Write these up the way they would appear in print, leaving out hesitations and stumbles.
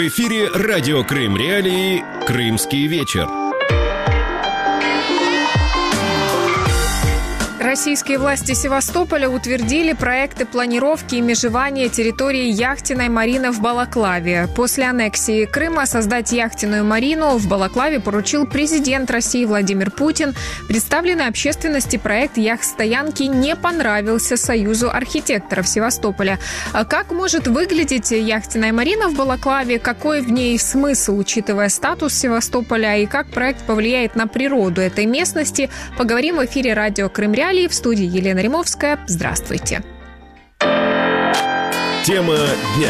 В эфире радио Крым Реалии «Крымский вечер». Российские власти Севастополя утвердили проекты планировки и межевания территории яхтенной марины в Балаклаве. После аннексии Крыма создать яхтенную марину в Балаклаве поручил президент России Владимир Путин. Представленный общественности проект яхт-стоянки не понравился Союзу архитекторов Севастополя. Как может выглядеть яхтенная марина в Балаклаве, какой в ней смысл, учитывая статус Севастополя, и как проект повлияет на природу этой местности, поговорим в эфире радио Крым Реалии. В студии Елена Римовская. Здравствуйте. Тема дня.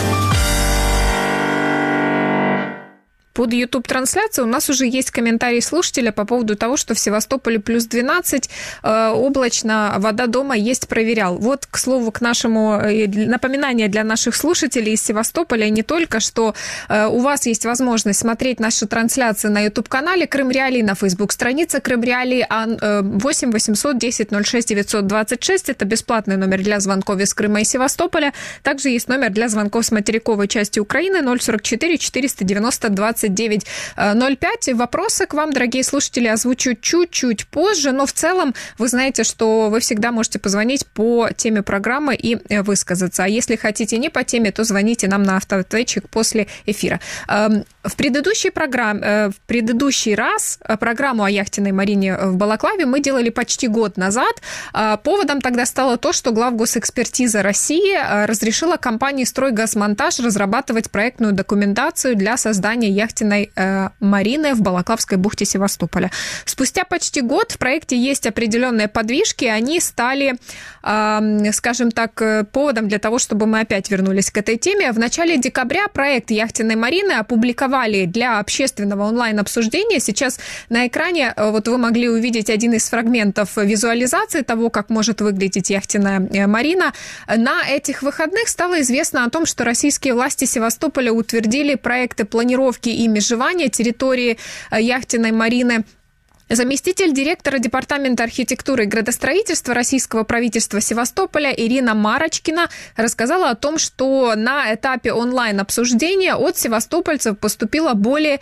Под YouTube-трансляцией у нас уже есть комментарий слушателя по поводу того, что в Севастополе плюс 12, облачно, вода дома есть, проверял. Вот, к слову, к нашему напоминанию для наших слушателей из Севастополя, не только, что у вас есть возможность смотреть наши трансляции на YouTube-канале Крым Реалии, на Facebook-странице Крым Реалии, 8 800 10 06 926, это бесплатный номер для звонков из Крыма и Севастополя. Также есть номер для звонков с материковой части Украины 044 490 29 05. Вопросы к вам, дорогие слушатели, озвучу чуть-чуть позже, но в целом вы знаете, что вы всегда можете позвонить по теме программы и высказаться. А если хотите не по теме, то звоните нам на автоответчик после эфира. В предыдущий раз программу о яхтенной марине в Балаклаве мы делали почти год назад. Поводом тогда стало то, что главгосэкспертиза России разрешила компании «Стройгазмонтаж» разрабатывать проектную документацию для создания яхтенной марины в Балаклавской бухте Севастополя. Спустя почти год в проекте есть определенные подвижки, они стали, скажем так, поводом для того, чтобы мы опять вернулись к этой теме. В начале декабря проект яхтенной марины опубликовали для общественного онлайн-обсуждения. Сейчас на экране вот вы могли увидеть один из фрагментов визуализации того, как может выглядеть яхтенная марина. На этих выходных стало известно о том, что российские власти Севастополя утвердили проекты планировки и межевания территории яхтенной марины. Заместитель директора Департамента архитектуры и градостроительства российского правительства Севастополя Ирина Марочкина рассказала о том, что на этапе онлайн-обсуждения от севастопольцев поступило более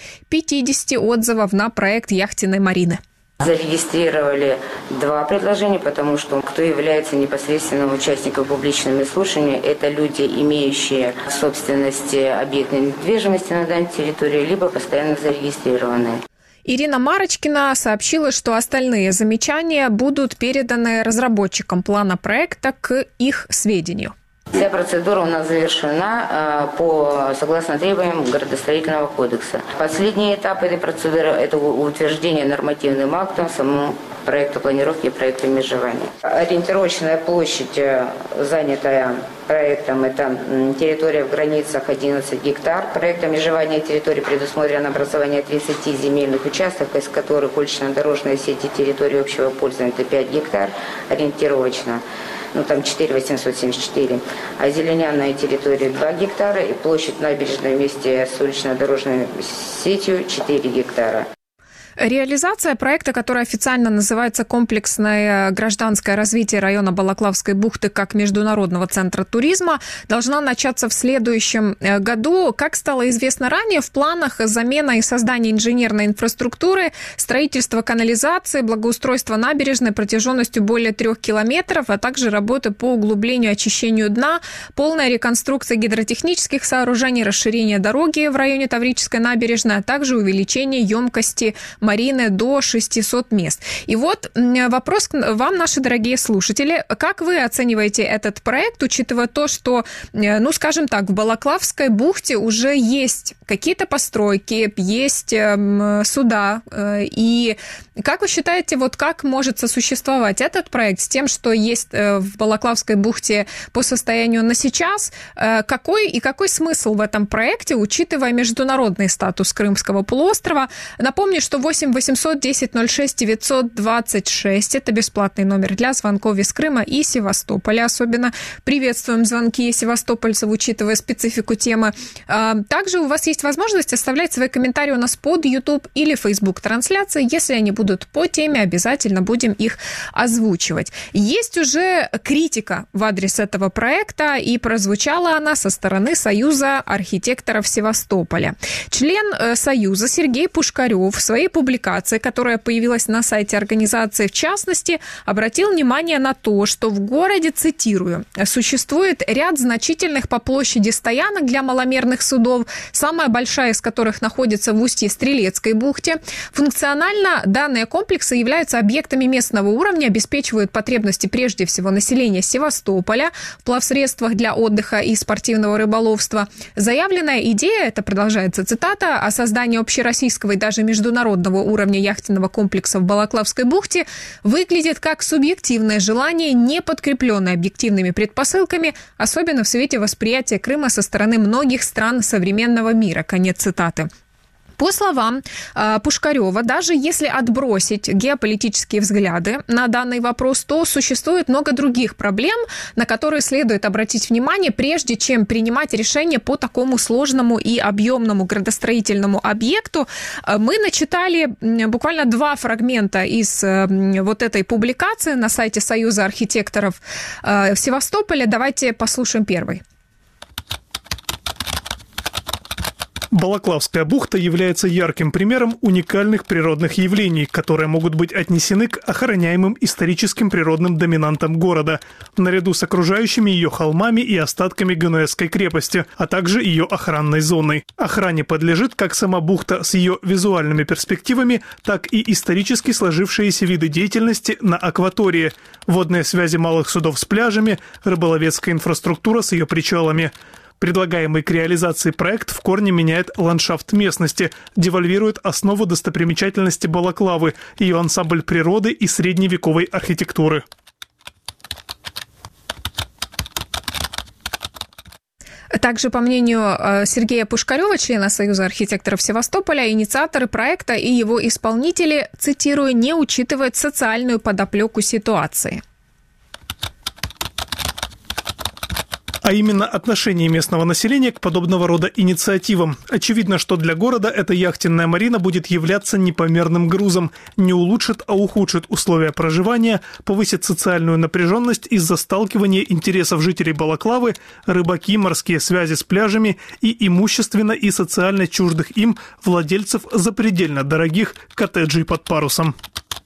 50 отзывов на проект яхтенной марины. Зарегистрировали 2 предложения, потому что кто является непосредственным участником публичного слушания, это люди, имеющие в собственности объекты недвижимости на данной территории, либо постоянно зарегистрированные. Ирина Марочкина сообщила, что остальные замечания будут переданы разработчикам плана проекта к их сведению. Вся процедура у нас завершена согласно требованиям градостроительного кодекса. Последний этап этой процедуры – это утверждение нормативным актом самого проекта планировки и проекта межевания. Ориентировочная площадь, занятая проектом, это территория в границах 11 гектар. Проектом межевания территории предусмотрено образование 30 земельных участков, из которых улично-дорожная сеть и территории общего пользования – это 5 гектар ориентировочно. Там 4874, а зеленянная территория 2 гектара и площадь набережной вместе с улично-дорожной сетью 4 гектара. Реализация проекта, который официально называется «Комплексное гражданское развитие района Балаклавской бухты как международного центра туризма», должна начаться в следующем году. Как стало известно ранее, в планах замена и создание инженерной инфраструктуры, строительство канализации, благоустройство набережной протяженностью более 3 километров, а также работы по углублению и очищению дна, полная реконструкция гидротехнических сооружений, расширение дороги в районе Таврической набережной, а также увеличение емкости марины до 600 мест. И вот вопрос к вам, наши дорогие слушатели. Как вы оцениваете этот проект, учитывая то, что, скажем так, в Балаклавской бухте уже есть какие-то постройки, есть суда. И как вы считаете, вот как может сосуществовать этот проект с тем, что есть в Балаклавской бухте по состоянию на сейчас? Какой смысл в этом проекте, учитывая международный статус Крымского полуострова? Напомню, что 8 800 10 06 926. Это бесплатный номер для звонков из Крыма и Севастополя. Особенно приветствуем звонки севастопольцев, учитывая специфику темы. Также у вас есть возможность оставлять свои комментарии у нас под YouTube или Facebook трансляции. Если они будут будут по теме, обязательно будем их озвучивать. Есть уже критика в адрес этого проекта, и прозвучала она со стороны Союза архитекторов Севастополя. Член Союза Сергей Пушкарев в своей публикации, которая появилась на сайте организации, в частности, обратил внимание на то, что в городе, цитирую, существует ряд значительных по площади стоянок для маломерных судов, самая большая из которых находится в устье Стрелецкой бухте. Функционально данные комплексы являются объектами местного уровня, обеспечивают потребности прежде всего населения Севастополя в плавсредствах для отдыха и спортивного рыболовства. Заявленная идея, это продолжается цитата, о создании общероссийского и даже международного уровня яхтенного комплекса в Балаклавской бухте выглядит как субъективное желание, не подкрепленное объективными предпосылками, особенно в свете восприятия Крыма со стороны многих стран современного мира. Конец цитаты. По словам Пушкарева, даже если отбросить геополитические взгляды на данный вопрос, то существует много других проблем, на которые следует обратить внимание, прежде чем принимать решение по такому сложному и объемному градостроительному объекту. Мы начитали буквально 2 фрагмента из вот этой публикации на сайте Союза архитекторов Севастополя. Давайте послушаем первый. Балаклавская бухта является ярким примером уникальных природных явлений, которые могут быть отнесены к охраняемым историческим природным доминантам города, наряду с окружающими ее холмами и остатками Генуэзской крепости, а также ее охранной зоной. Охране подлежит как сама бухта с ее визуальными перспективами, так и исторически сложившиеся виды деятельности на акватории, водные связи малых судов с пляжами, рыболовецкая инфраструктура с ее причалами. Предлагаемый к реализации проект в корне меняет ландшафт местности, девальвирует основу достопримечательности Балаклавы, ее ансамбль природы и средневековой архитектуры. Также, по мнению Сергея Пушкарева, члена Союза архитекторов Севастополя, инициаторы проекта и его исполнители, цитирую, не учитывают социальную подоплеку ситуации. А именно отношение местного населения к подобного рода инициативам. Очевидно, что для города эта яхтенная марина будет являться непомерным грузом, не улучшит, а ухудшит условия проживания, повысит социальную напряженность из-за сталкивания интересов жителей Балаклавы, рыбаки, морские связи с пляжами и имущественно и социально чуждых им владельцев запредельно дорогих коттеджей под парусом.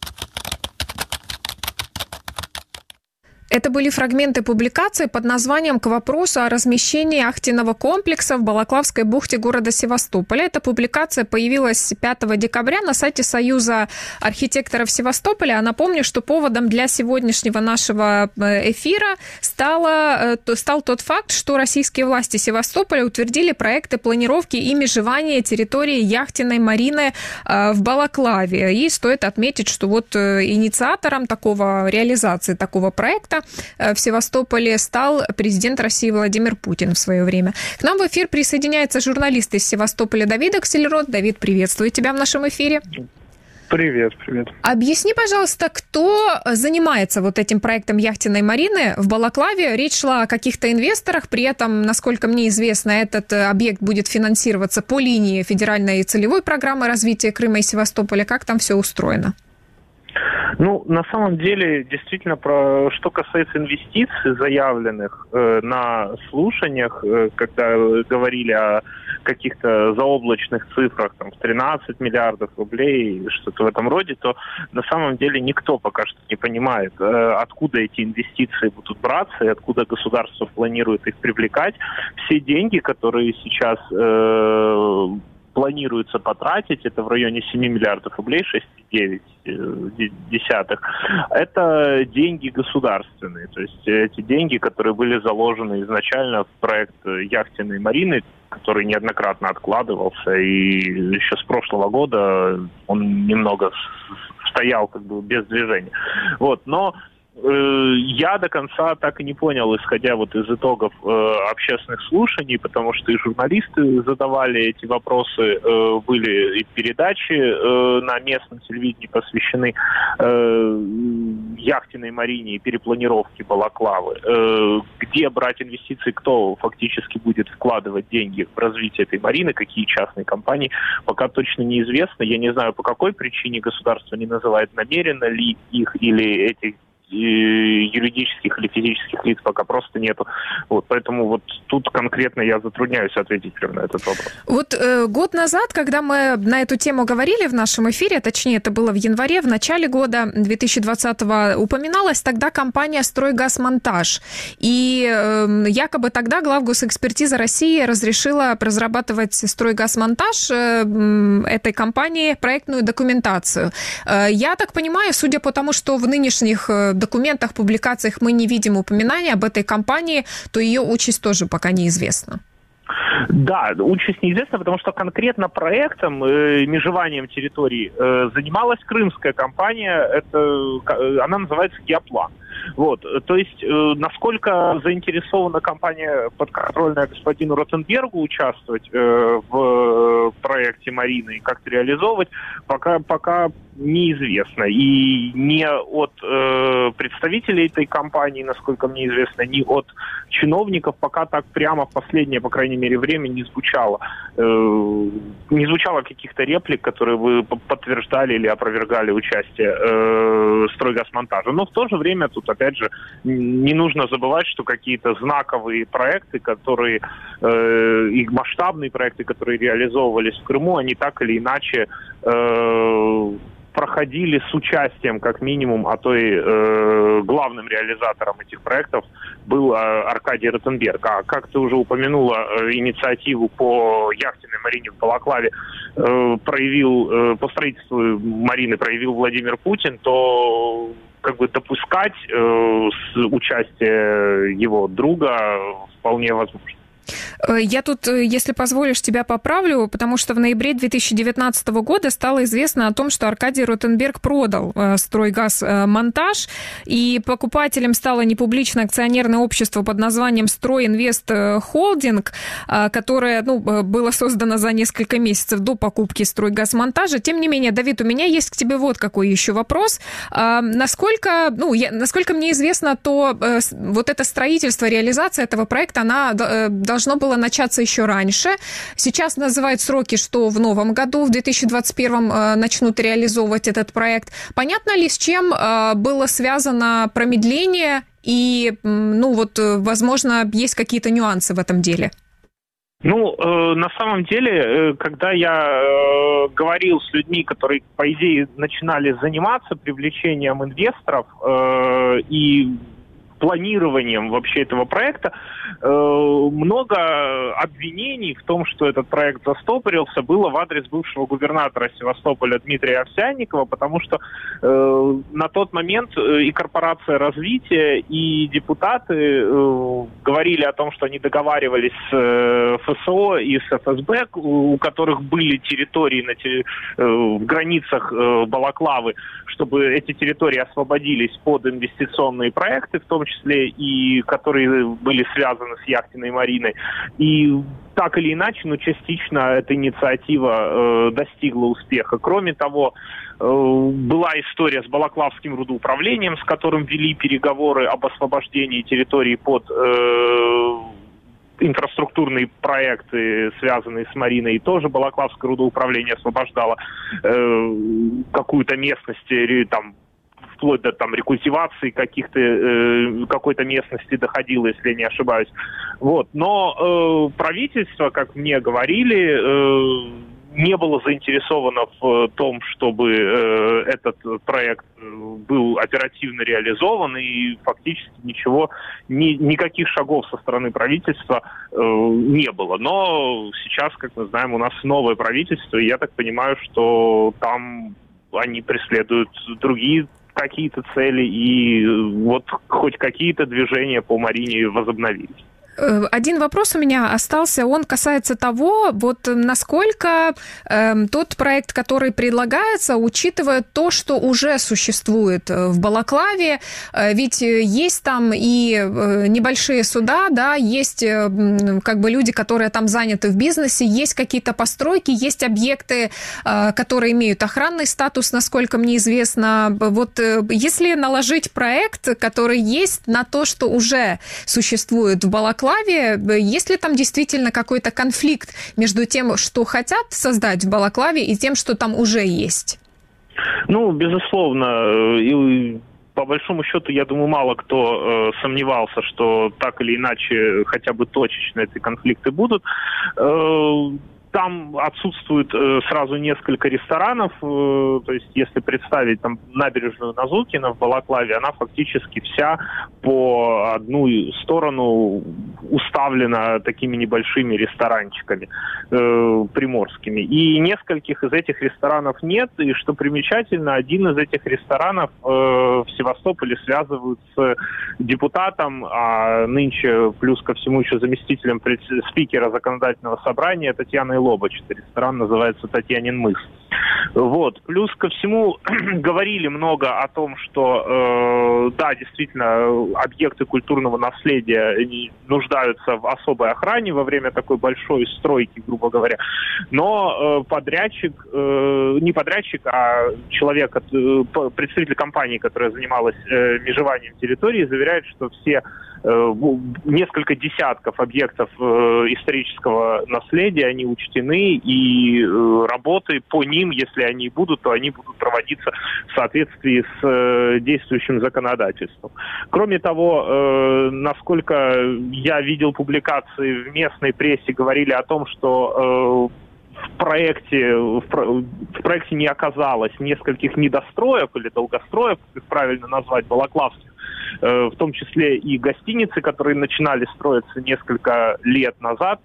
Это были фрагменты публикации под названием «К вопросу о размещении яхтенного комплекса в Балаклавской бухте города Севастополя». Эта публикация появилась 5 декабря на сайте Союза архитекторов Севастополя. А напомню, что поводом для сегодняшнего нашего эфира стал тот факт, что российские власти Севастополя утвердили проекты планировки и межевания территории яхтенной марины в Балаклаве. И стоит отметить, что вот инициатором реализации такого проекта в Севастополе стал президент России Владимир Путин в свое время. К нам в эфир присоединяется журналист из Севастополя Давид Аксельрод. Давид, приветствую тебя в нашем эфире. Привет. Объясни, пожалуйста, кто занимается вот этим проектом яхтенной марины в Балаклаве? Речь шла о каких-то инвесторах, при этом, насколько мне известно, этот объект будет финансироваться по линии федеральной целевой программы развития Крыма и Севастополя. Как там все устроено? На самом деле, действительно, что касается инвестиций, заявленных на слушаниях, когда говорили о каких-то заоблачных цифрах, там, в 13 миллиардов рублей, что-то в этом роде, то на самом деле никто пока что не понимает, откуда эти инвестиции будут браться и откуда государство планирует их привлекать. Все деньги, которые сейчас планируется потратить, это в районе 7 миллиардов рублей, 6,9. Это деньги государственные, то есть эти деньги, которые были заложены изначально в проект яхтенной марины, который неоднократно откладывался, и еще с прошлого года он немного стоял без движения. Но я до конца так и не понял, исходя из итогов общественных слушаний, потому что и журналисты задавали эти вопросы, были и передачи на местном телевидении посвящены. яхтенной марине и перепланировке Балаклавы. Где брать инвестиции, кто фактически будет вкладывать деньги в развитие этой марины, какие частные компании, пока точно неизвестно. Я не знаю, по какой причине государство не называет, намеренно ли их или этих юридических или физических лиц пока просто нету. Вот, поэтому вот тут конкретно я затрудняюсь ответить прямо на этот вопрос. Вот год назад, когда мы на эту тему говорили в нашем эфире, точнее, это было в январе, в начале года 2020-го, упоминалась тогда компания «Стройгазмонтаж». И якобы тогда главгосэкспертиза России разрешила разрабатывать «Стройгазмонтаж» этой компании проектную документацию. Я так понимаю, судя по тому, что в нынешних документах, публикациях мы не видим упоминания об этой компании, то ее участь тоже пока неизвестна. Да, участь неизвестна, потому что конкретно проектом, межеванием территорий занималась крымская компания, она называется «Геоплан». Вот, то есть, насколько заинтересована компания, подконтрольная господину Ротенбергу, участвовать в проекте Марины и как-то реализовывать, пока неизвестно. И ни от представителей этой компании, насколько мне известно, ни от чиновников пока так прямо в последнее, по крайней мере, время не звучало. Не звучало каких-то реплик, которые вы подтверждали или опровергали участие Стройгазмонтажа. Но в то же время тут, опять же, не нужно забывать, что какие-то знаковые проекты, которые и масштабные проекты, которые реализовывались в Крыму, они так или иначе проходили с участием, как минимум, а то и главным реализатором этих проектов был Аркадий Ротенберг. А как ты уже упомянула, инициативу по яхтенной марине в Балаклаве по строительству марины проявил Владимир Путин, то как бы допускать участие его друга вполне возможно. Я тут, если позволишь, тебя поправлю, потому что в ноябре 2019 года стало известно о том, что Аркадий Ротенберг продал «Стройгазмонтаж», и покупателем стало непубличное акционерное общество под названием «Стройинвест Холдинг», которое было создано за несколько месяцев до покупки «Стройгазмонтажа». Тем не менее, Давид, у меня есть к тебе вот какой еще вопрос. Насколько мне известно, то вот это строительство, реализация этого проекта, она должно было начаться еще раньше. Сейчас называют сроки, что в новом году, в 2021 начнут реализовывать этот проект. Понятно ли, с чем было связано промедление и, возможно, есть какие-то нюансы в этом деле? На самом деле, когда я говорил с людьми, которые, по идее, начинали заниматься привлечением инвесторов и планированием вообще этого проекта, много обвинений в том, что этот проект застопорился, было в адрес бывшего губернатора Севастополя Дмитрия Овсянникова, потому что на тот момент и корпорация развития, и депутаты говорили о том, что они договаривались с ФСО и с ФСБ, у которых были территории в границах Балаклавы, чтобы эти территории освободились под инвестиционные проекты, в том числе и которые были связаны с яхтенной мариной. И так или иначе, частично эта инициатива достигла успеха. Кроме того, была история с Балаклавским рудоуправлением, с которым вели переговоры об освобождении территории под инфраструктурные проекты, связанные с мариной, и тоже Балаклавское рудоуправление освобождало какую-то местность, вплоть до рекультивации какой-то местности доходило, если я не ошибаюсь. Вот. Но правительство, как мне говорили, не было заинтересовано в том, чтобы этот проект был оперативно реализован, и фактически никаких шагов со стороны правительства не было. Но сейчас, как мы знаем, у нас новое правительство, и я так понимаю, что там они преследуют другие какие-то цели, и вот хоть какие-то движения по марине возобновились. Один вопрос у меня остался, он касается того, вот насколько тот проект, который предлагается, учитывает то, что уже существует в Балаклаве, ведь есть там и небольшие суда, да, есть как бы люди, которые там заняты в бизнесе, есть какие-то постройки, есть объекты, которые имеют охранный статус, насколько мне известно. Вот если наложить проект, который есть на то, что уже существует в Балаклаве, есть ли там действительно какой-то конфликт между тем, что хотят создать в Балаклаве, и тем, что там уже есть? Ну, безусловно. И по большому счету, я думаю, мало кто сомневался, что так или иначе хотя бы точечно эти конфликты будут. Там отсутствует сразу несколько ресторанов, то есть если представить там набережную Назукина в Балаклаве, она фактически вся по одну сторону уставлена такими небольшими ресторанчиками приморскими. И нескольких из этих ресторанов нет, и что примечательно, один из этих ресторанов в Севастополе связывают с депутатом, а нынче плюс ко всему еще заместителем спикера законодательного собрания Татьяной Лобач. Это ресторан называется «Татьянин мыс». Вот. Плюс ко всему говорили много о том, что да, действительно, объекты культурного наследия нуждаются в особой охране во время такой большой стройки, грубо говоря. Но подрядчик, не подрядчик, а человек, представитель компании, которая занималась межеванием территории, заверяет, что все несколько десятков объектов исторического наследия, они учтены, и работы по ним, если они будут, то они будут проводиться в соответствии с действующим законодательством. Кроме того, насколько я видел публикации в местной прессе, говорили о том, что в проекте не оказалось нескольких недостроев или долгостроев, как их правильно назвать, балаклавских, в том числе и гостиницы, которые начинали строиться несколько лет назад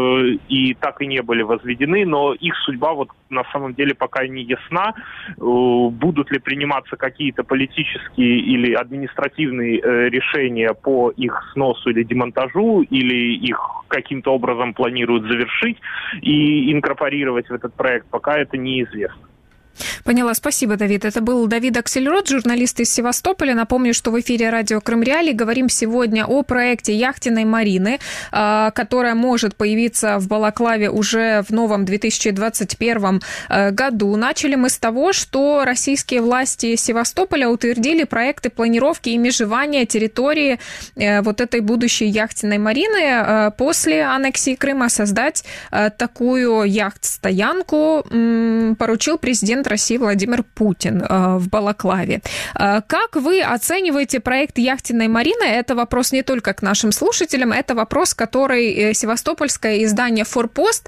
и так и не были возведены, но их судьба вот на самом деле пока не ясна. Будут ли приниматься какие-то политические или административные решения по их сносу или демонтажу, или их каким-то образом планируют завершить и инкорпорировать в этот проект, пока это неизвестно. Поняла, спасибо, Давид. Это был Давид Аксельрод, журналист из Севастополя. Напомню, что в эфире радио Крым Реалии говорим сегодня о проекте яхтенной марины, которая может появиться в Балаклаве уже в новом 2021 году. Начали мы с того, что российские власти Севастополя утвердили проекты планировки и межевания территории вот этой будущей яхтенной марины. После аннексии Крыма создать такую яхт-стоянку поручил президент России Владимир Путин в Балаклаве. Как вы оцениваете проект яхтенной марины? Это вопрос не только к нашим слушателям, это вопрос, который севастопольское издание «Форпост»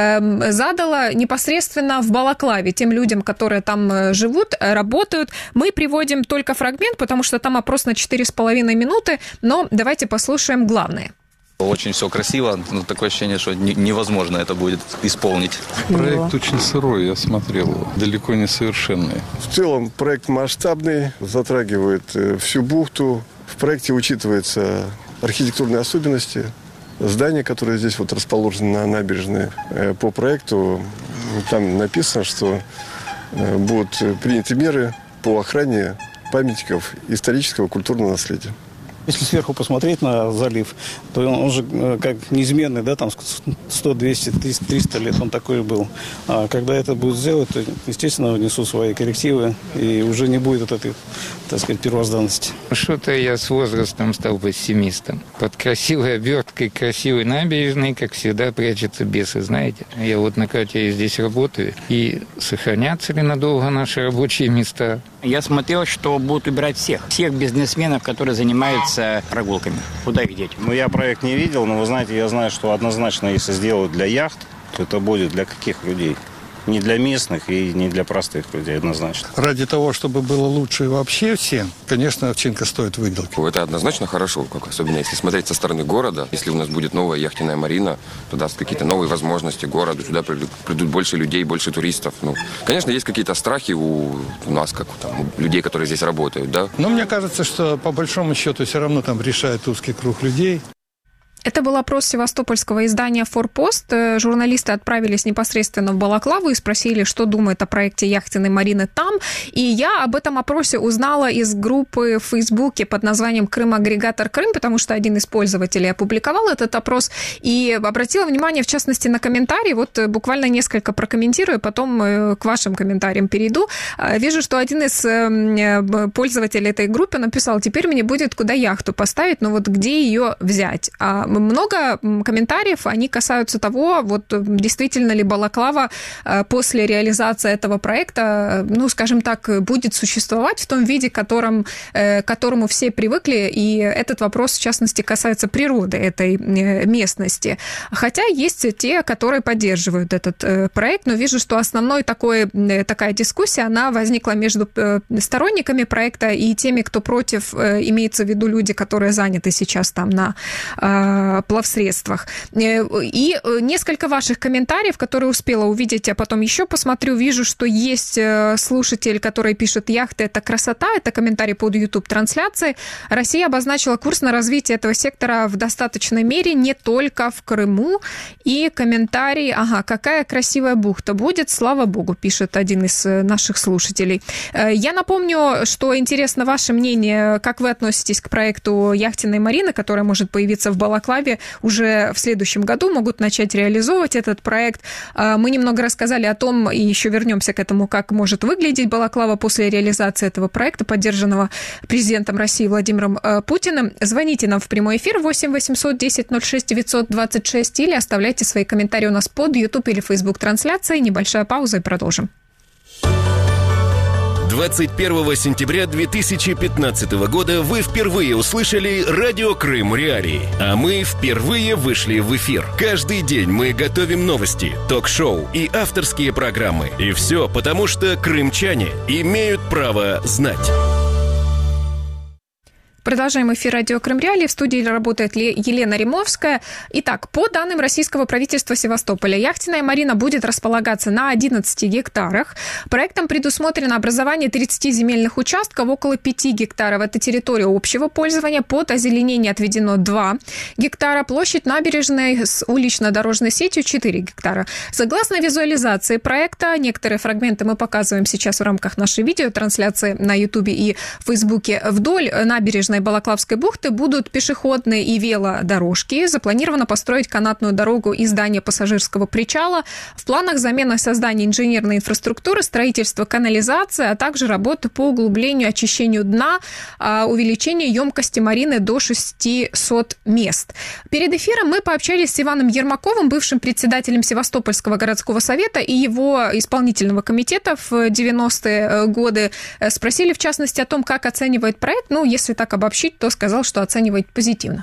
задало непосредственно в Балаклаве тем людям, которые там живут, работают. Мы приводим только фрагмент, потому что там опрос на 4,5 минуты, но давайте послушаем главное. Очень все красиво, но такое ощущение, что невозможно это будет исполнить. Проект очень сырой, я смотрел его, далеко не совершенный. В целом проект масштабный, затрагивает всю бухту. В проекте учитываются архитектурные особенности здания, которые здесь вот расположены на набережной. По проекту там написано, что будут приняты меры по охране памятников исторического культурного наследия. Если сверху посмотреть на залив, то он же как неизменный, да, там 100, 200, 300 лет он такой был. А когда это будет сделать, то, естественно, внесу свои коррективы, и уже не будет этой, так сказать, первозданности. Что-то я с возрастом стал пессимистом. Под красивой оберткой, красивой набережной, как всегда, прячутся бесы, знаете. Я вот на карте здесь работаю, и сохранятся ли надолго наши рабочие места? Я смотрел, что будут убирать всех бизнесменов, которые занимаются прогулками. Куда их деть? Ну, я проект не видел, но, вы знаете, я знаю, что однозначно, если сделают для яхт, то это будет для каких людей? Не для местных и не для простых людей, однозначно. Ради того, чтобы было лучше вообще всем, конечно, овчинка стоит выделки. Это однозначно хорошо, особенно если смотреть со стороны города. Если у нас будет новая яхтенная марина, то даст какие-то новые возможности городу. Сюда придут больше людей, больше туристов. Ну, конечно, есть какие-то страхи у нас, как у людей, которые здесь работают, да? Но мне кажется, что по большому счету все равно там решает узкий круг людей. Это был опрос севастопольского издания «Форпост». Журналисты отправились непосредственно в Балаклаву и спросили, что думает о проекте яхтенной марины там. И я об этом опросе узнала из группы в Фейсбуке под названием «Крым-агрегатор Крым», потому что один из пользователей опубликовал этот опрос. И обратила внимание, в частности, на комментарии. Вот буквально несколько прокомментирую, потом к вашим комментариям перейду. Вижу, что один из пользователей этой группы написал: «Теперь мне будет куда яхту поставить, но вот где ее взять?» Много комментариев, они касаются того, вот действительно ли Балаклава после реализации этого проекта, ну, скажем так, будет существовать в том виде, к которому все привыкли, и этот вопрос, в частности, касается природы этой местности. Хотя есть те, которые поддерживают этот проект, но вижу, что основной такая дискуссия, она возникла между сторонниками проекта и теми, кто против, имеется в виду люди, которые заняты сейчас там на плавсредствах. И несколько ваших комментариев, которые успела увидеть, а потом еще посмотрю, вижу, что есть слушатель, который пишет: «Яхты – это красота», это комментарий под YouTube-трансляцией. «Россия обозначила курс на развитие этого сектора в достаточной мере, не только в Крыму». И комментарий: «Какая красивая бухта будет, слава богу», пишет один из наших слушателей. Я напомню, что интересно ваше мнение, как вы относитесь к проекту яхтенной марины, которая может появиться в Балаклаве уже в следующем году, могут начать реализовывать этот проект. Мы немного рассказали о том, и еще вернемся к этому, как может выглядеть Балаклава после реализации этого проекта, поддержанного президентом России Владимиром Путиным. Звоните нам в прямой эфир 8 800 10 06 926 или оставляйте свои комментарии у нас под YouTube или Facebook трансляцией. Небольшая пауза и продолжим. 21 сентября 2015 года вы впервые услышали «Радио Крым Реалии», а мы впервые вышли в эфир. Каждый день мы готовим новости, ток-шоу и авторские программы. И все потому, что крымчане имеют право знать. Продолжаем эфир «Радио Крым Реалии». В студии работает Елена Римовская. Итак, по данным российского правительства Севастополя, яхтенная марина будет располагаться на 11 гектарах. Проектом предусмотрено образование 30 земельных участков, около 5 гектаров. Это территория общего пользования. Под озеленение отведено 2 гектара. Площадь набережной с улично-дорожной сетью 4 гектара. Согласно визуализации проекта, некоторые фрагменты мы показываем сейчас в рамках нашей видеотрансляции на Ютубе и Фейсбуке. Вдоль набережной Балаклавской бухты будут пешеходные и велодорожки. Запланировано построить канатную дорогу и здание пассажирского причала. В планах замена создания инженерной инфраструктуры, строительство канализации, а также работы по углублению, очищению дна, увеличению емкости марины до 600 мест. Перед эфиром мы пообщались с Иваном Ермаковым, бывшим председателем Севастопольского городского совета и его исполнительного комитета в 90-е годы. Спросили, в частности, о том, как оценивает проект. Ну, если так обобщить, то сказал, что оценивает позитивно.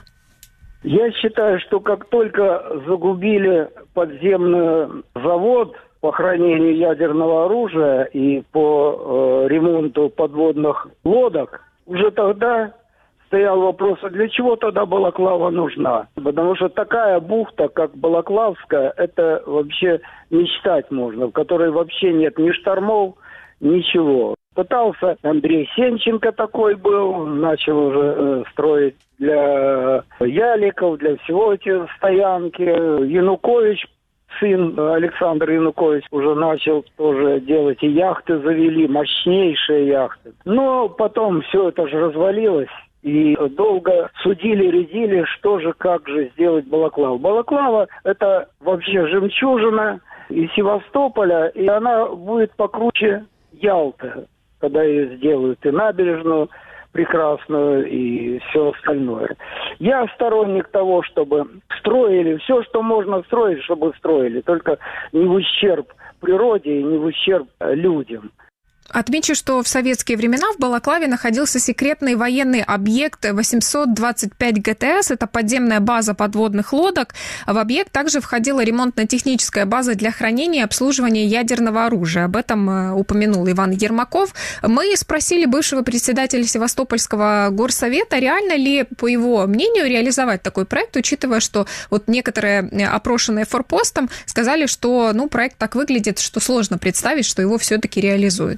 Я считаю, что как только загубили подземный завод по хранению ядерного оружия и по ремонту подводных лодок, уже тогда стоял вопрос, а для чего тогда Балаклава нужна? Потому что такая бухта, как Балаклавская, это вообще мечтать можно, в которой вообще нет ни штормов, ничего. Пытался Андрей Сенченко такой был, начал уже строить для яликов, для всего эти стоянки. Янукович, сын Александр Янукович, уже начал тоже делать, и яхты завели, мощнейшие яхты. Но потом все это же развалилось. И долго судили, рядили, что же, как же сделать Балаклаву. Балаклава – это вообще жемчужина из Севастополя, и она будет покруче Ялты, когда ее сделают, и набережную прекрасную, и все остальное. Я сторонник того, чтобы строили все, что можно строить, чтобы строили, только не в ущерб природе и не в ущерб людям. Отмечу, что в советские времена в Балаклаве находился секретный военный объект 825 ГТС. Это подземная база подводных лодок. В объект также входила ремонтно-техническая база для хранения и обслуживания ядерного оружия. Об этом упомянул Иван Ермаков. Мы спросили бывшего председателя Севастопольского горсовета, реально ли, по его мнению, реализовать такой проект, учитывая, что вот некоторые опрошенные Форпостом сказали, что проект так выглядит, что сложно представить, что его все-таки реализуют.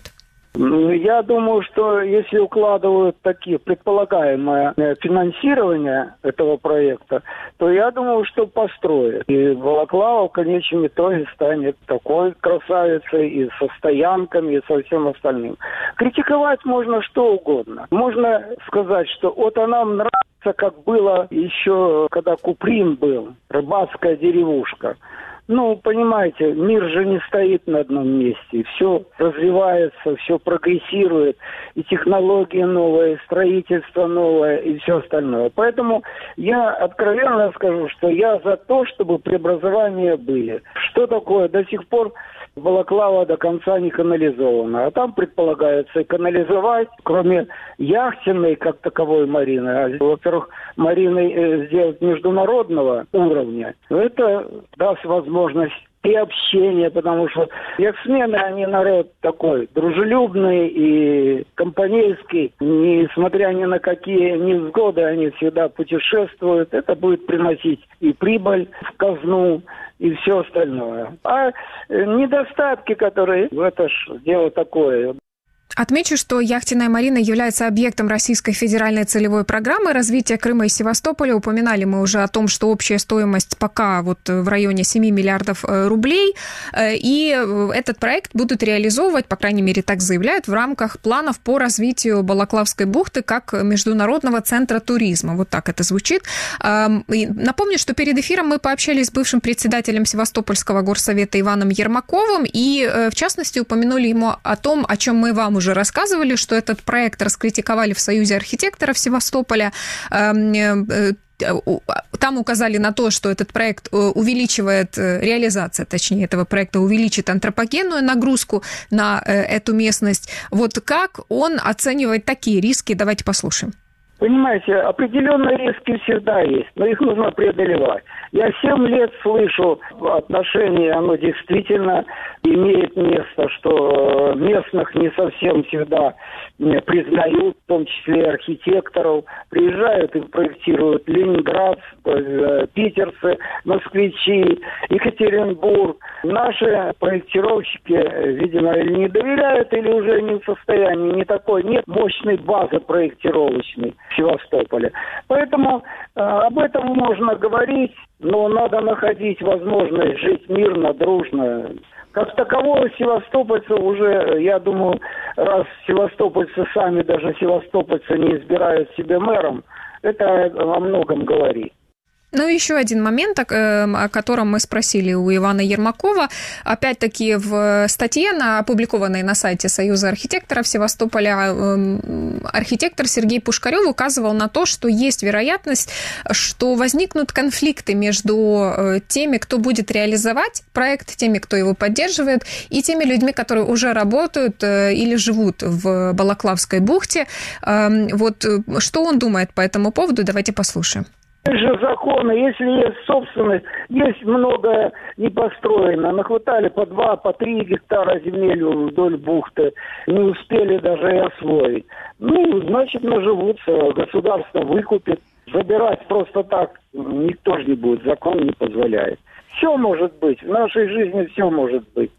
Я думаю, что если укладывают такие предполагаемое финансирование этого проекта, то я думаю, что построят. И Балаклава в конечном итоге станет такой красавицей и со стоянками, и со всем остальным. Критиковать можно что угодно. Можно сказать, что вот она нам нравится, как было еще, когда Куприн был, рыбацкая деревушка. Понимаете, мир же не стоит на одном месте. Все развивается, все прогрессирует. И технологии новые, и строительство новое, и все остальное. Поэтому я откровенно скажу, что я за то, чтобы преобразования были. Что такое? До сих пор Балаклава до конца не канализована. А там предполагается канализовать, кроме яхтенной, как таковой марины, во-первых, марины сделать международного уровня. Это даст возможность и общение, потому что яхтсмены, они народ такой дружелюбный и компанейский. Несмотря ни на какие невзгоды, они всегда путешествуют. Это будет приносить и прибыль в казну, и все остальное. А недостатки, которые... Это ж дело такое... Отмечу, что яхтенная марина является объектом Российской федеральной целевой программы развития Крыма и Севастополя. Упоминали мы уже о том, что общая стоимость пока в районе 7 миллиардов рублей. И этот проект будут реализовывать, по крайней мере, так заявляют, в рамках планов по развитию Балаклавской бухты как международного центра туризма. Вот так это звучит. Напомню, что перед эфиром мы пообщались с бывшим председателем Севастопольского горсовета Иваном Ермаковым и, в частности, упомянули ему о том, о чем мы вам уже рассказывали, что этот проект раскритиковали в Союзе архитекторов Севастополя. Там указали на то, что этот проект увеличивает, реализация, точнее, этого проекта увеличит антропогенную нагрузку на эту местность. Вот как он оценивает такие риски? Давайте послушаем. Понимаете, определенные риски всегда есть, но их нужно преодолевать. Я 7 лет слышу отношение, оно действительно имеет место, что местных не совсем всегда признают, в том числе архитекторов. Приезжают и проектируют Ленинград, питерцы, москвичи, Екатеринбург. Наши проектировщики, видимо, или не доверяют, или уже не в состоянии, не такой, нет мощной базы проектировочной в Севастополе. Поэтому об этом можно говорить, но надо находить возможность жить мирно, дружно. Как такового севастопольцы уже, я думаю, раз севастопольцы сами, даже севастопольцы не избирают себе мэром, это во многом говорит. Ну, еще один момент, о котором мы спросили у Ивана Ермакова. Опять-таки, в статье, опубликованной на сайте Союза архитекторов Севастополя, архитектор Сергей Пушкарев указывал на то, что есть вероятность, что возникнут конфликты между теми, кто будет реализовать проект, теми, кто его поддерживает, и теми людьми, которые уже работают или живут в Балаклавской бухте. Вот что он думает по этому поводу, давайте послушаем. Есть же законы, если есть собственность, есть многое не построено. Нахватали по 2, по 3 гектара земель вдоль бухты, не успели даже и освоить. Значит, наживутся, государство выкупит. Забирать просто так никто же не будет, закон не позволяет. Все может быть, в нашей жизни все может быть.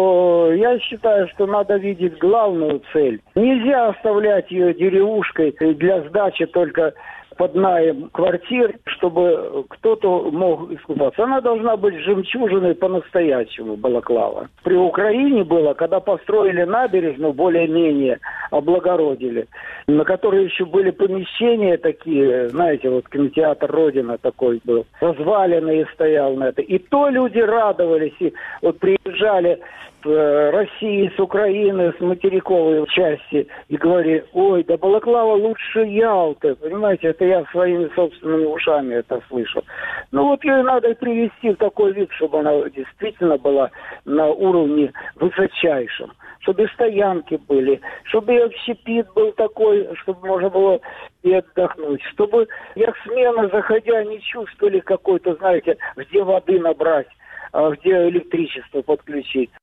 Но я считаю, что надо видеть главную цель. Нельзя оставлять ее деревушкой для сдачи только под наем квартир, чтобы кто-то мог искупаться. Она должна быть жемчужиной по-настоящему, Балаклава. При Украине было, когда построили набережную, более-менее облагородили, на которой еще были помещения такие, знаете, вот кинотеатр «Родина» такой был, разваленный стоял на это. И то люди радовались, и вот приезжали с России, с Украины, с материковой части и говорили: ой, да Балаклава лучше Ялты. Понимаете, это я своими собственными ушами это слышал. Ее надо привести в такой вид, чтобы она действительно была на уровне высочайшем. Чтобы и стоянки были, чтобы и общепит был такой, чтобы можно было и отдохнуть. Чтобы яхтсмены, заходя, не чувствовали какой-то, знаете, где воды набрать, а где электричество подключить.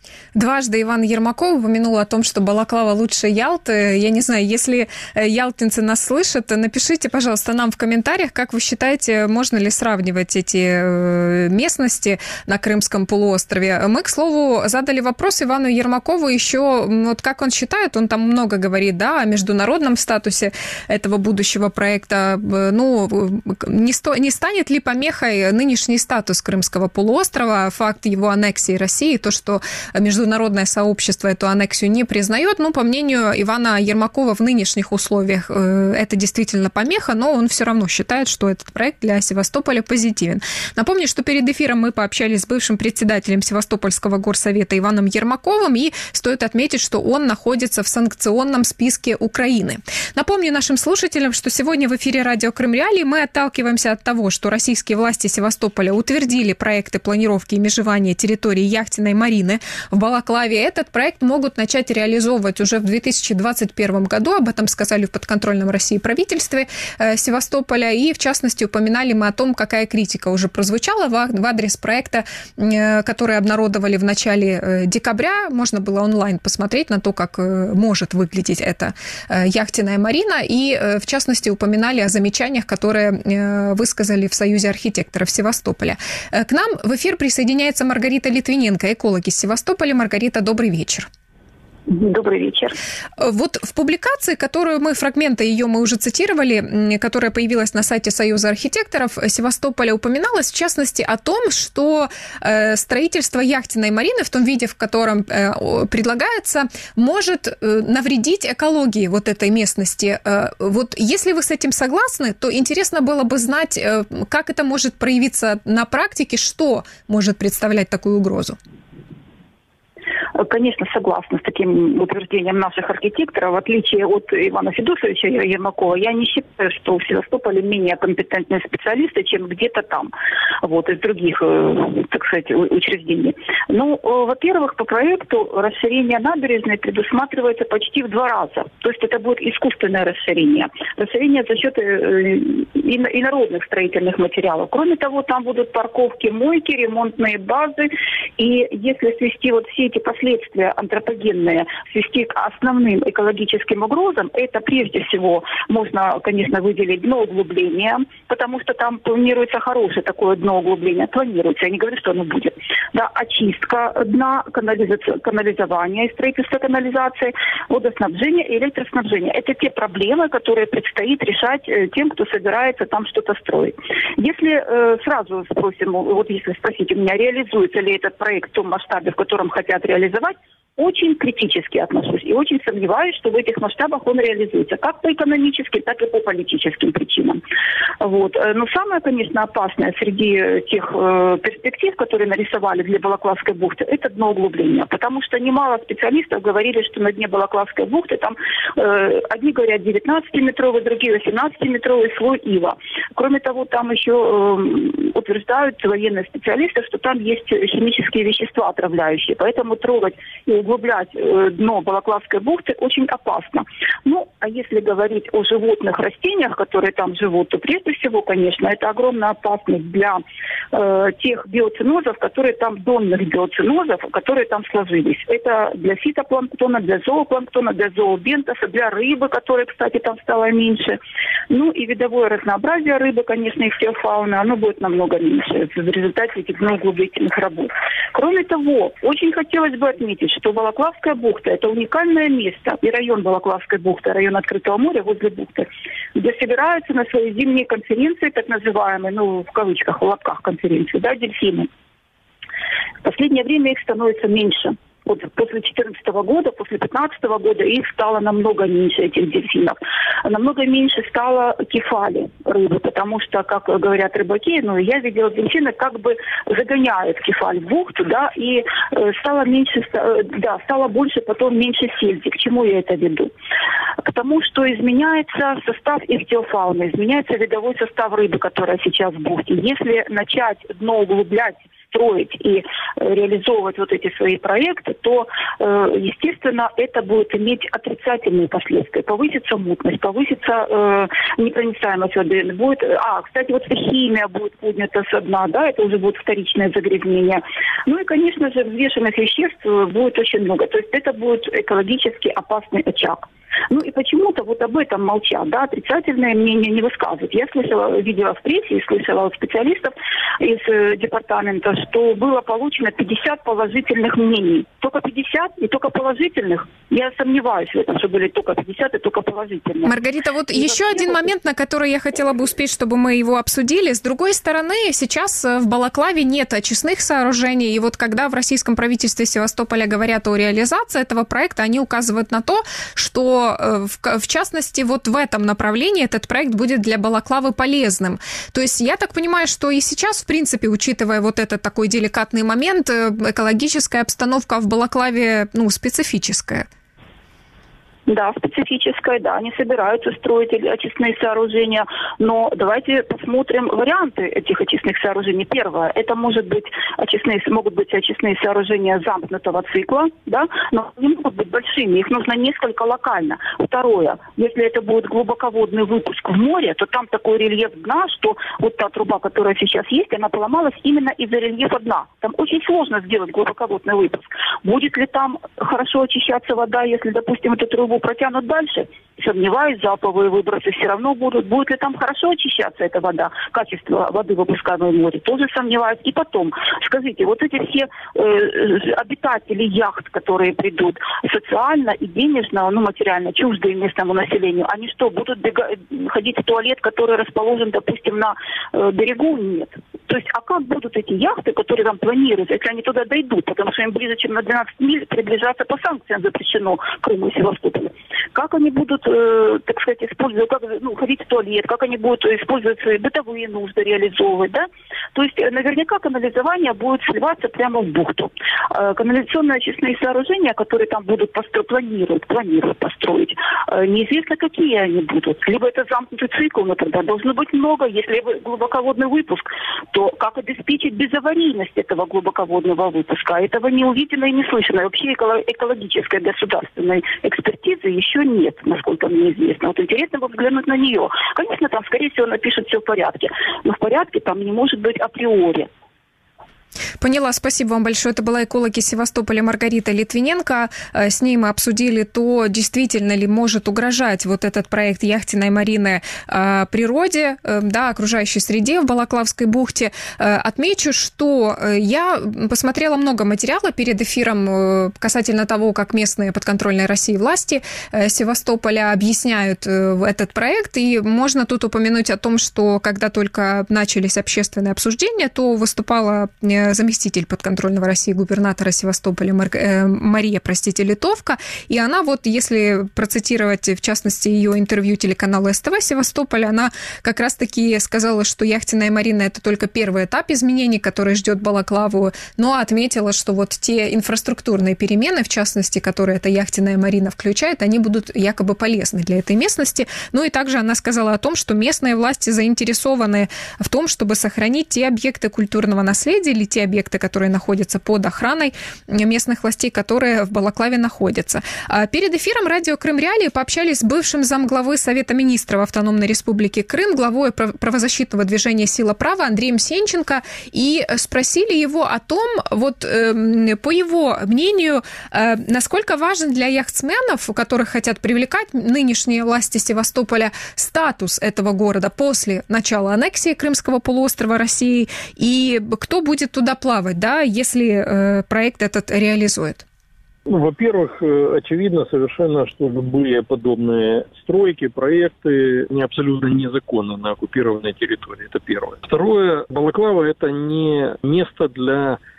Дважды Иван Ермаков упомянул о том, что Балаклава лучше Ялты. Я не знаю, если ялтинцы нас слышат, напишите, пожалуйста, нам в комментариях, как вы считаете, можно ли сравнивать эти местности на Крымском полуострове. Мы, к слову, задали вопрос Ивану Ермакову еще, вот как он считает, он там много говорит, да, о международном статусе этого будущего проекта. Ну, не станет ли помехой нынешний статус Крымского полуострова, факт его аннексии России, то, что международное сообщество эту аннексию не признает. Ну, по мнению Ивана Ермакова, в нынешних условиях это действительно помеха, но он все равно считает, что этот проект для Севастополя позитивен. Напомню, что перед эфиром мы пообщались с бывшим председателем Севастопольского горсовета Иваном Ермаковым, и стоит отметить, что он находится в санкционном списке Украины. Напомню нашим слушателям, что сегодня в эфире радио Крым Реалии мы отталкиваемся от того, что российские власти Севастополя утвердили проекты планировки и межевания территории яхтенной марины в Балаклаве. Этот проект могут начать реализовывать уже в 2021 году. Об этом сказали в подконтрольном России правительстве Севастополя. И, в частности, упоминали мы о том, какая критика уже прозвучала в адрес проекта, который обнародовали в начале декабря. Можно было онлайн посмотреть на то, как может выглядеть эта яхтенная марина. И, в частности, упоминали о замечаниях, которые высказали в Союзе архитекторов Севастополя. К нам в эфир присоединяется Маргарита Литвиненко, эколог из Севастополя. Маргарита, добрый вечер. Добрый вечер. Вот в публикации, которую фрагменты ее мы уже цитировали, которая появилась на сайте Союза архитекторов Севастополя, упоминалось, в частности, о том, что строительство яхтенной марины в том виде, в котором предлагается, может навредить экологии вот этой местности. Вот если вы с этим согласны, то интересно было бы знать, как это может проявиться на практике, что может представлять такую угрозу. Конечно, согласна с таким утверждением наших архитекторов. В отличие от Ивана Федосовича Ермакова, я не считаю, что в Севастополе менее компетентные специалисты, чем где-то там, вот, из других, так сказать, учреждений. Ну, во-первых, по проекту расширение набережной предусматривается почти в 2 раза. То есть это будет искусственное расширение. Расширение за счет инородных строительных материалов. Кроме того, там будут парковки, мойки, ремонтные базы. И если свести вот все эти последствия антропогенные, свести к основным экологическим угрозам, это прежде всего можно, конечно, выделить дноуглубление, потому что там планируется хорошее такое дноуглубление, планируется, я не говорю, что оно будет. Да, очистка дна, канализование и строительство канализации, водоснабжение и электроснабжение. Это те проблемы, которые предстоит решать тем, кто собирается там что-то строить. Если сразу спросим, вот если спросить у меня, реализуется ли этот проект в том масштабе, в котором хотят реализовать, очень критически отношусь и очень сомневаюсь, что в этих масштабах он реализуется, как по экономическим, так и по политическим причинам. Вот. Но самое, конечно, опасное среди тех перспектив, которые нарисовали для Балаклавской бухты, это дноуглубление, потому что немало специалистов говорили, что на дне Балаклавской бухты там одни говорят 19-метровый, другие 18-метровый слой ила. Кроме того, там еще утверждают военные специалисты, что там есть химические вещества отравляющие, поэтому трогать и углублять дно Балаклавской бухты очень опасно. Ну, а если говорить о животных, растениях, которые там живут, то прежде всего, конечно, это огромная опасность для тех биоценозов, которые там, донных биоценозов, которые там сложились. Это для фитопланктона, для зоопланктона, для зообентоса, для рыбы, которой, кстати, там стало меньше. Ну, и видовое разнообразие рыбы, конечно, и фауны, оно будет намного меньше в результате этих углублительных работ. Кроме того, очень хотелось бы отметить, что Балаклавская бухта – это уникальное место, и район Балаклавской бухты, район открытого моря возле бухты, где собираются на свои зимние конференции, так называемые, ну, в кавычках, в лапках конференции, да, дельфины. В последнее время их становится меньше. Вот после 2014 года, после 2015 года их стало намного меньше, этих дельфинов. Намного меньше стало кефали рыбы, потому что, как говорят рыбаки, ну, я видела дельфины, как бы загоняют кефаль в бухту, да, и стало меньше, да, стало больше, потом меньше сельди. К чему я это веду? Потому что изменяется состав ихтиофауны, изменяется видовой состав рыбы, которая сейчас в бухте. Если начать дно углублять строить и реализовывать вот эти свои проекты, то, естественно, это будет иметь отрицательные последствия. Повысится мутность, повысится непроницаемость воды. Кстати, вот химия будет поднята со дна, да, это уже будет вторичное загрязнение. Ну и, конечно же, взвешенных веществ будет очень много. То есть это будет экологически опасный очаг. Ну и почему-то вот об этом молчат, да, отрицательное мнение не высказывают. Я видела в прессе и слышала от специалистов из департамента, что было получено 50 положительных мнений. Только 50 и только положительных. Я сомневаюсь в этом, что были только 50 и только положительные. Маргарита, вот и еще один момент, на который я хотела бы успеть, чтобы мы его обсудили. С другой стороны, сейчас в Балаклаве нет очистных сооружений, и вот когда в российском правительстве Севастополя говорят о реализации этого проекта, они указывают на то, что в частности, вот в этом направлении этот проект будет для Балаклавы полезным. То есть я так понимаю, что и сейчас, в принципе, учитывая вот этот такой деликатный момент, экологическая обстановка в Балаклаве, специфическая. Да, специфическая, да, они собираются строить очистные сооружения, но давайте посмотрим варианты этих очистных сооружений. Первое, это могут быть очистные сооружения замкнутого цикла, да, но они могут быть большими, их нужно несколько локально. Второе, если это будет глубоководный выпуск в море, то там такой рельеф дна, что вот та труба, которая сейчас есть, она поломалась именно из-за рельефа дна. Там очень сложно сделать глубоководный выпуск. Будет ли там хорошо очищаться вода, если, допустим, эту трубу протянут дальше? Сомневаюсь, залповые выбросы все равно будут. Будет ли там хорошо очищаться эта вода? Качество воды, выпускаемой в море, тоже сомневаюсь. И потом, скажите, вот эти все обитатели яхт, которые придут социально и денежно, материально чуждые местному населению, они что, будут ходить в туалет, который расположен, допустим, на берегу? Нет. То есть, а как будут эти яхты, которые там планируются, если они туда дойдут? Потому что им ближе, чем на 12 миль приближаться по санкциям запрещено Крыму и Севастополю. Как они будут, так сказать, использовать, ходить в туалет, как они будут использовать свои бытовые нужды, реализовывать, да? То есть, наверняка канализование будет сливаться прямо в бухту. Канализационные очистные сооружения, которые там будут планируют построить, неизвестно, какие они будут. Либо это замкнутый цикл, но тогда должно быть много. Если глубоководный выпуск, то как обеспечить безаварийность этого глубоководного выпуска? Этого не увидено и не слышно. Вообще экологической государственной экспертизы еще нет, насколько мне известно. Вот интересно бы взглянуть на нее. Конечно, там, скорее всего, напишут все в порядке. Но в порядке там не может быть априори. Поняла, спасибо вам большое. Это была эколог из Севастополя Маргарита Литвиненко. С ней мы обсудили то, действительно ли может угрожать вот этот проект яхтенной марины природе, да, окружающей среде в Балаклавской бухте. Отмечу, что я посмотрела много материала перед эфиром касательно того, как местные подконтрольные России власти Севастополя объясняют этот проект. И можно тут упомянуть о том, что когда только начались общественные обсуждения, то выступала заместитель подконтрольного России губернатора Севастополя Мария, Литовка, и она вот, если процитировать, в частности, ее интервью телеканалу СТВ Севастополя, она как раз-таки сказала, что яхтенная марина – это только первый этап изменений, который ждет Балаклаву, но отметила, что вот те инфраструктурные перемены, в частности, которые эта яхтенная марина включает, они будут якобы полезны для этой местности. Ну и также она сказала о том, что местные власти заинтересованы в том, чтобы сохранить те объекты культурного наследия или те объекты, которые находятся под охраной местных властей, которые в Балаклаве находятся. Перед эфиром радио Крым Реалии пообщались с бывшим замглавы Совета министров Автономной Республики Крым, главой правозащитного движения «Сила права» Андреем Сенченко, и спросили его о том, вот по его мнению, насколько важен для яхтсменов, у которых хотят привлекать нынешние власти Севастополя, статус этого города после начала аннексии Крымского полуострова России, и кто будет туда плавать, да, если проект этот реализует? Во-первых, очевидно совершенно, что любые подобные стройки, проекты абсолютно незаконны на оккупированной территории. Это первое. Второе, Балаклава – это не место для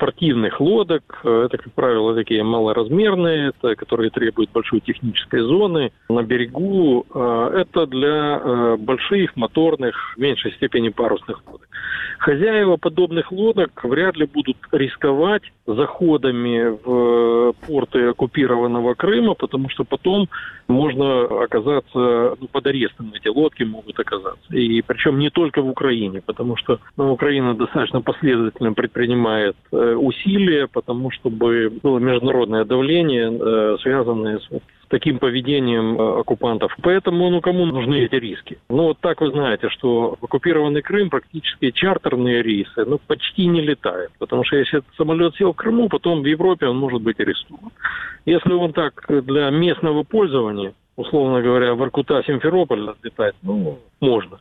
спортивных лодок. Это, как правило, такие малоразмерные, которые требуют большой технической зоны на берегу. Это для больших, моторных, в меньшей степени парусных лодок. Хозяева подобных лодок вряд ли будут рисковать заходами в порты оккупированного Крыма, потому что потом можно оказаться под арестом, эти лодки могут оказаться. И причем не только в Украине, потому что Украина достаточно последовательно предпринимает усилия, потому чтобы было международное давление, связанное с таким поведением оккупантов. Поэтому, кому нужны эти риски? Вот так вы знаете, что в оккупированный Крым практически чартерные рейсы, почти не летают. Потому что если самолет сел в Крыму, потом в Европе он может быть арестован. Если он так для местного пользования, условно говоря, Воркута-Симферополь летать, можно.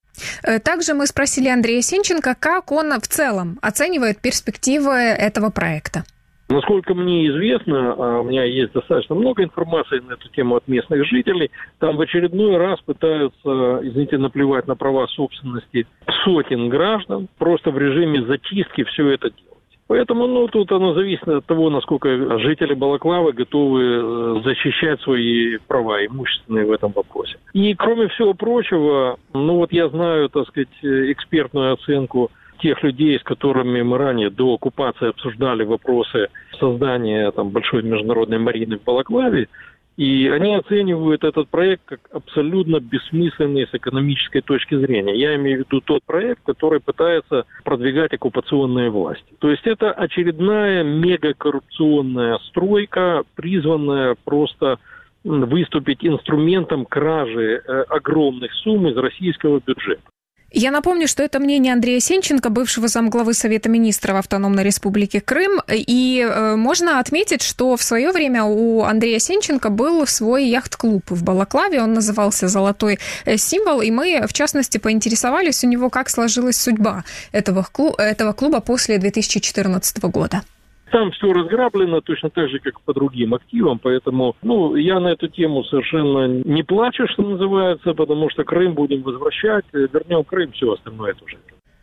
Также мы спросили Андрея Сенченко, как он в целом оценивает перспективы этого проекта. Насколько мне известно, а у меня есть достаточно много информации на эту тему от местных жителей, там в очередной раз пытаются, наплевать на права собственности сотен граждан, просто в режиме зачистки все это делать. Поэтому, тут оно зависит от того, насколько жители Балаклавы готовы защищать свои права имущественные в этом вопросе. И, кроме всего прочего, я знаю, экспертную оценку тех людей, с которыми мы ранее до оккупации обсуждали вопросы создания большой международной марины в Балаклаве, и они оценивают этот проект как абсолютно бессмысленный с экономической точки зрения. Я имею в виду тот проект, который пытается продвигать оккупационные власти. То есть это очередная мегакоррупционная стройка, призванная просто выступить инструментом кражи огромных сумм из российского бюджета. Я напомню, что это мнение Андрея Сенченко, бывшего замглавы Совета министров Автономной Республики Крым. И можно отметить, что в свое время у Андрея Сенченко был свой яхт-клуб в Балаклаве. Он назывался «Золотой символ». И мы, в частности, поинтересовались у него, как сложилась судьба этого клуба после 2014 года. Там все разграблено точно так же, как по другим активам, поэтому, я на эту тему совершенно не плачу, что называется, потому что Крым будем возвращать, вернем Крым, все остальное тоже.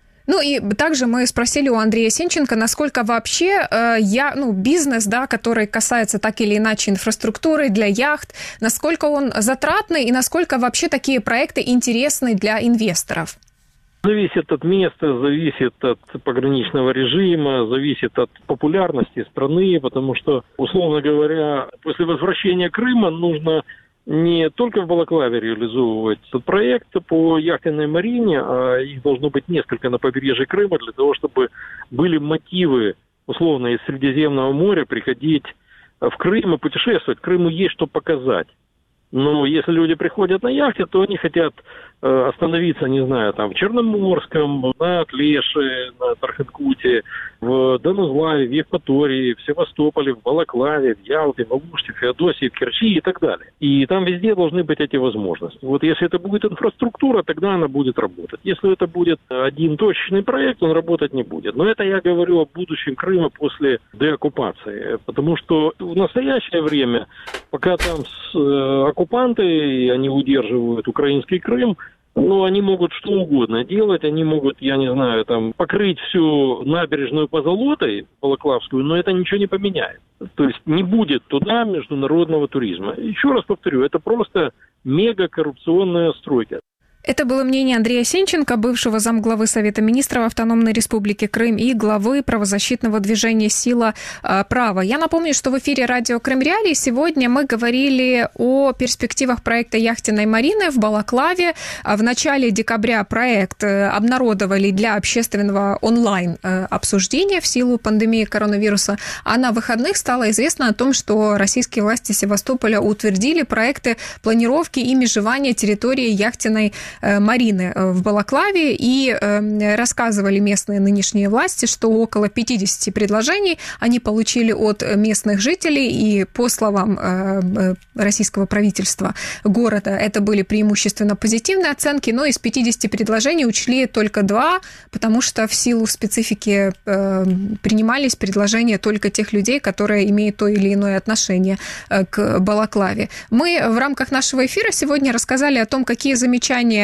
И также мы спросили у Андрея Сенченко, насколько вообще бизнес, который касается так или иначе инфраструктуры для яхт, насколько он затратный и насколько вообще такие проекты интересны для инвесторов. Зависит от места, зависит от пограничного режима, зависит от популярности страны, потому что, условно говоря, после возвращения Крыма нужно не только в Балаклаве реализовывать этот проект по яхтенной марине, а их должно быть несколько на побережье Крыма для того, чтобы были мотивы, условно, из Средиземного моря приходить в Крым и путешествовать. Крыму есть что показать. Но если люди приходят на яхте, то они хотят остановиться, в Черноморском, на Тлеше, на Тарханкуте, в Донузлаве, в Евпатории, в Севастополе, в Балаклаве, в Ялте, в Алуште, в Феодосии, в Керчи и так далее. И там везде должны быть эти возможности. Если это будет инфраструктура, тогда она будет работать. Если это будет один точечный проект, он работать не будет. Но это я говорю о будущем Крыма после деоккупации. Потому что в настоящее время, пока там оккупанты, и они удерживают украинский Крым, они могут что угодно делать, они могут, покрыть всю набережную позолотой балаклавскую, но это ничего не поменяет. То есть не будет туда международного туризма. Еще раз повторю, это просто мегакоррупционная стройка. Это было мнение Андрея Сенченко, бывшего замглавы Совета министров Автономной Республики Крым и главы правозащитного движения «Сила права». Я напомню, что в эфире радио Крым Реалии сегодня мы говорили о перспективах проекта яхтенной марины в Балаклаве. В начале декабря проект обнародовали для общественного онлайн-обсуждения в силу пандемии коронавируса, а на выходных стало известно о том, что российские власти Севастополя утвердили проекты планировки и межевания территории яхтенной марины в Балаклаве, и рассказывали местные нынешние власти, что около 50 предложений они получили от местных жителей, и по словам российского правительства города это были преимущественно позитивные оценки, но из 50 предложений учли только 2, потому что в силу специфики принимались предложения только тех людей, которые имеют то или иное отношение к Балаклаве. Мы в рамках нашего эфира сегодня рассказали о том, какие замечания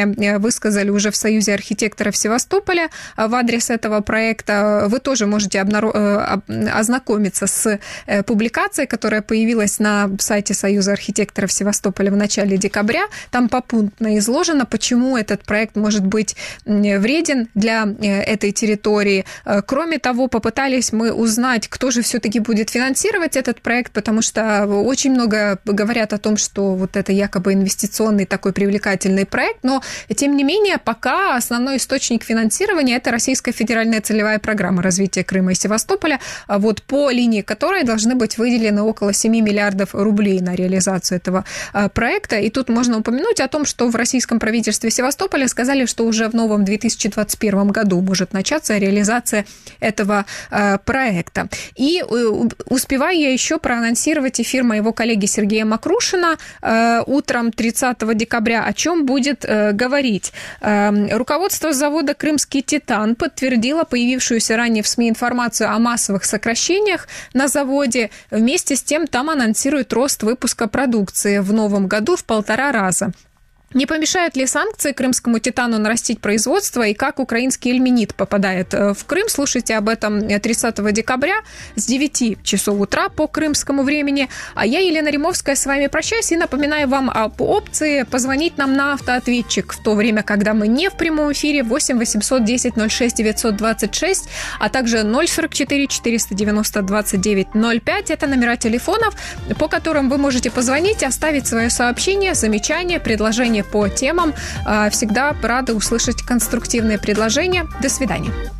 мнение высказали уже в Союзе архитекторов Севастополя в адрес этого проекта. Вы тоже можете ознакомиться с публикацией, которая появилась на сайте Союза архитекторов Севастополя в начале декабря. Там попунктно изложено, почему этот проект может быть вреден для этой территории. Кроме того, попытались мы узнать, кто же все-таки будет финансировать этот проект, потому что очень много говорят о том, что вот это якобы инвестиционный такой привлекательный проект, но тем не менее пока основной источник финансирования – это Российская федеральная целевая программа развития Крыма и Севастополя, вот по линии которой должны быть выделены около 7 миллиардов рублей на реализацию этого проекта. И тут можно упомянуть о том, что в российском правительстве Севастополя сказали, что уже в новом 2021 году может начаться реализация этого проекта. И успеваю я еще проанонсировать эфир моего коллеги Сергея Макрушина утром 30 декабря, о чем будет говорить. Руководство завода «Крымский Титан» подтвердило появившуюся ранее в СМИ информацию о массовых сокращениях на заводе. Вместе с тем там анонсируют рост выпуска продукции в новом году в 1,5 раза. Не помешают ли санкции крымскому «Титану» нарастить производство и как украинский ильменит попадает в Крым? Слушайте об этом 30 декабря с 9 часов утра по крымскому времени. А я, Елена Римовская, с вами прощаюсь и напоминаю вам об опции позвонить нам на автоответчик в то время, когда мы не в прямом эфире, 8 810 06 926, а также 044 490 29 05. Это номера телефонов, по которым вы можете позвонить, оставить свое сообщение, замечание, предложение по темам. Всегда рада услышать конструктивные предложения. До свидания.